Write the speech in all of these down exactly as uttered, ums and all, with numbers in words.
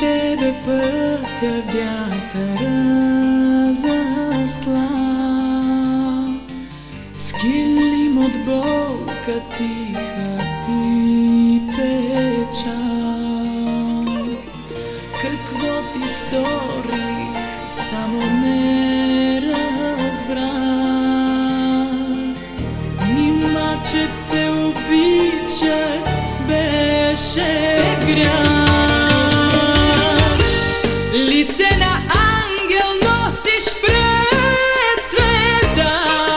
тебе пътя вятъра засла, с килим от болка тиха и печал. Какво ти сторих, само не разбрах. Нима, че те обичах, беше грях. Лице на ангел носиш пред света,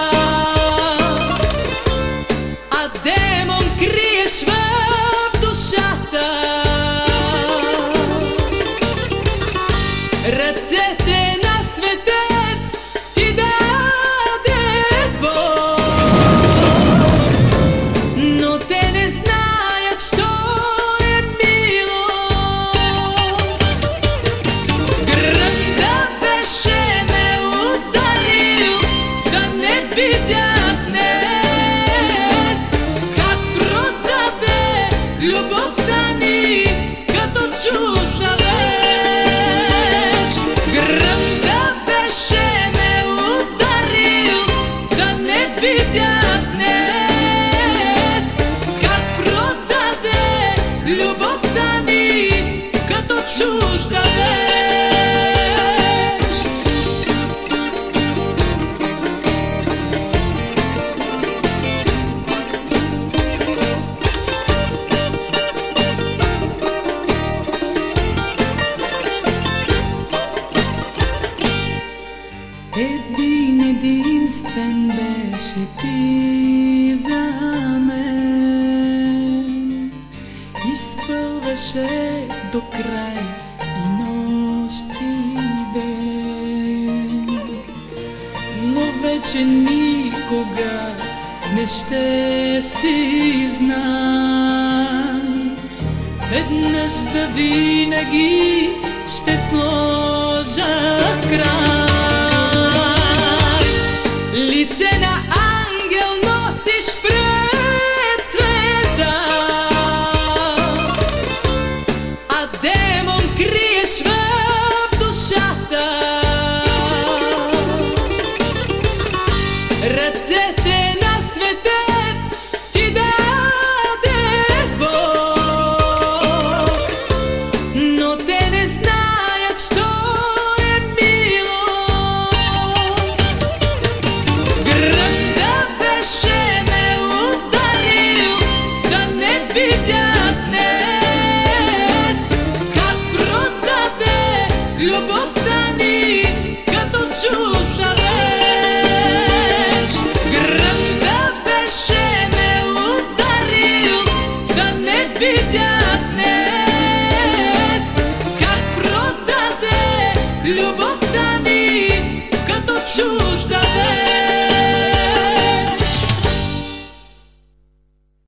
а демон криеш в душата. Ръцете на светец ти даде Бог, но те не знаят, що е милост. Гръмта беше ме ударил, да не видят днес как продаде любовта ни като чужда вещ. Гръмта беше ме ударил, да не видят днес как продаде любовта ни като чужда вещ. Един единствен беше ти за мен, изпълваше до край и нощ и ден, но вече никога не ще си знам. Веднъж завинаги ще сложа край.